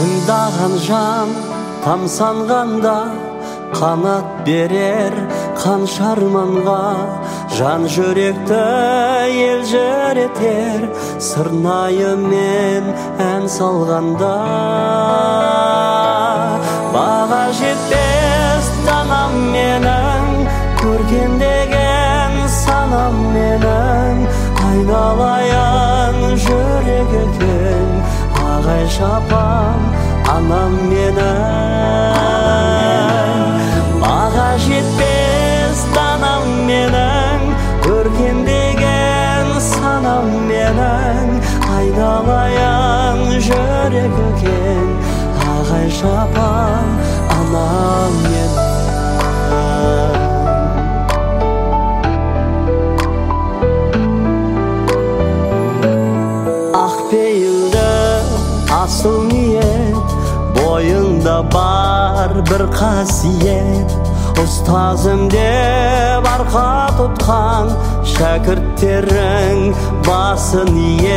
тыңдаған жан тамсанғанда қанат берер қанша арманға, жан жүректі елжіретер сырнайымен ән салғанда. Баға жетпес данам менің, көрген деген санам менің, айналайын жүрек екен ағай шапам анам менің. Баға жетпес данам менің, көрген деген санам менің, айналайын жүрек екен ағай шапам анам менің. Ақпейілді асыл ниет, бойыңда бар бір қасиет, ұстазым деп арқа тұтқан шәкірттерің басын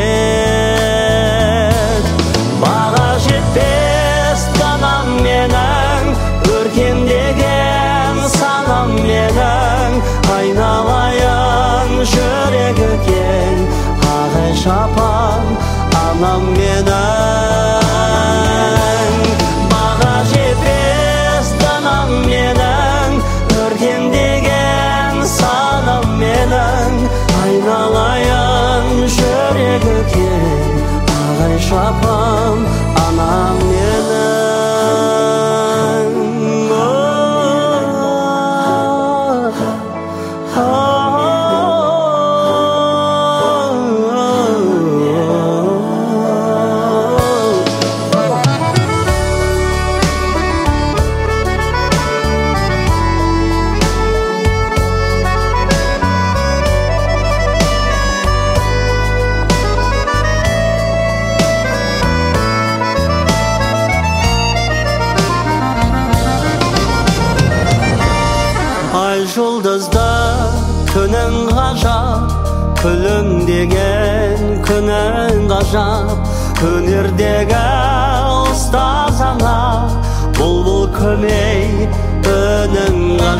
иет. Баға жетпес данам менің, өркендеген санам менің, айналайын жүрек екен ағай шапам анам менің. Баға жетпес данам менің, өркендеген санам менің, айналайын жүрек екен ағай шапам анам менің. Жұлдызды күнің ғажап, күлімдеген күнің ғажап, өнердегі ұстаз ана, бұлбұл көмей үнің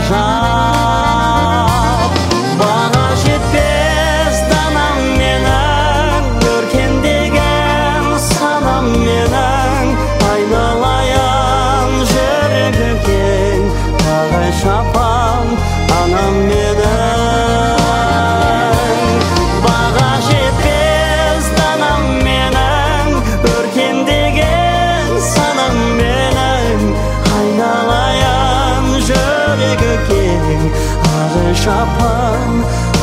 ғажап. Баға жетпес данам менің, өркендеген санам менің, айналайын жүрек екен ағай шапам анам менің. Баға жетпес данам менің, өркендеген санам менің, айналайын жүрек екен ағай шапам